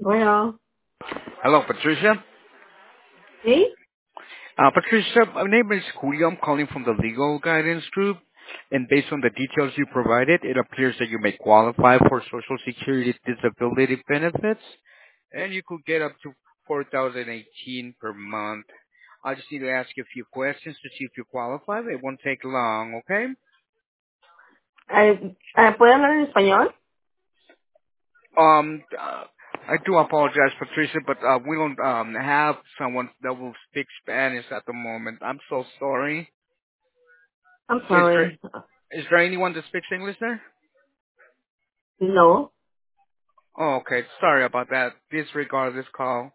Bueno, Hello, Patricia. ¿sí? Patricia, my name is Julio. I'm calling from the Legal Guidance Group, and based on the details you provided, it appears that you may qualify for Social Security disability benefits, and you could get up to 4,018 per month. I just need to ask you a few questions to see if you qualify. It won't take long, okay? ¿Puede hablar en español? I do apologize, Patricia, but we don't have someone that will speak Spanish at the moment. I'm so sorry. I'm Is there sorry. Is there anyone that speaks English there? No. Oh, okay. Sorry about that. Disregard this call.